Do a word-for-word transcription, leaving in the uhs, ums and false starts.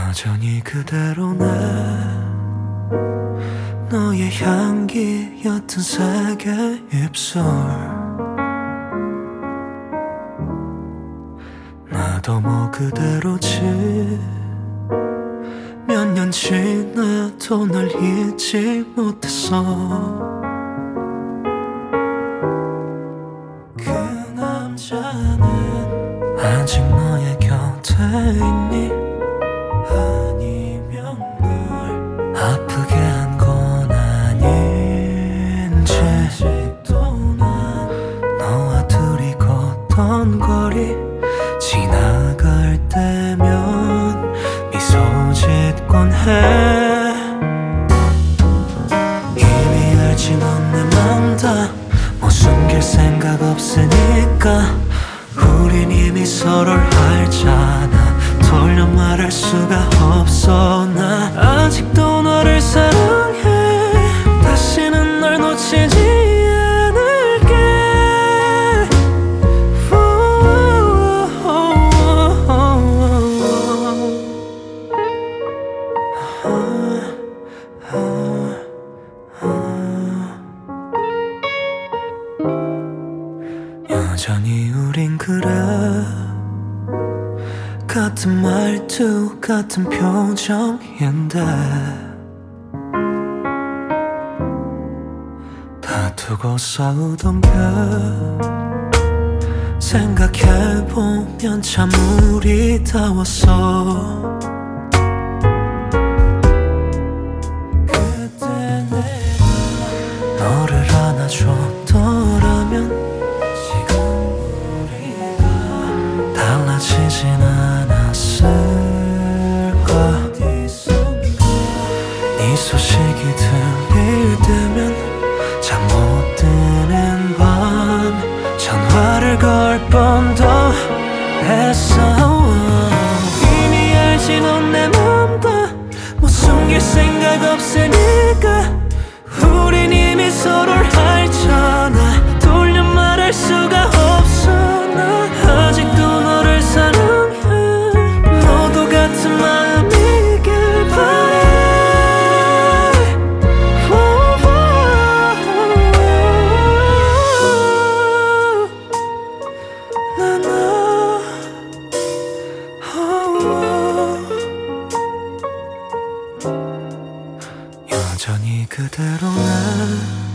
여전히 그대로 내 너의 향기 옅은 색의 입술 나도 뭐 그대로지 몇 년 지나도 널 잊지 못했어 그 남자는 아직 너의 곁에 있니? 아니면 널 아프게 한 건 아닌지 아직도 난 너와 둘이 걷던 거리 지나갈 때면 미소 짓곤 해 이미 알지 넌 내 맘 다 뭐 숨길 생각 없으니까 우린 이미 서로를 알잖아 돌려 말할 수가 없어 나 아직도 너를 사랑해 다시는 널 놓치지 않을게 여전히 우린 그래 같은 말투 같은 표정인데 다투고 싸우던 게 생각해보면 참 우리다웠어 그때 내가 너를 안아줬더라면 지금 우리가 달라지진 않았을까 네 소식이 들릴 때면 잠 못 드는 밤 전화를 걸 뻔도 했어 이미 알지 넌 내 맘 다 뭐 숨길 생각 없으니까 우린 이미 서로를 알잖아 돌려 말할 수가 없어 나 아직도 너를 사랑해 너도 같은 마음이길 바래 나나 여전히 그대로 나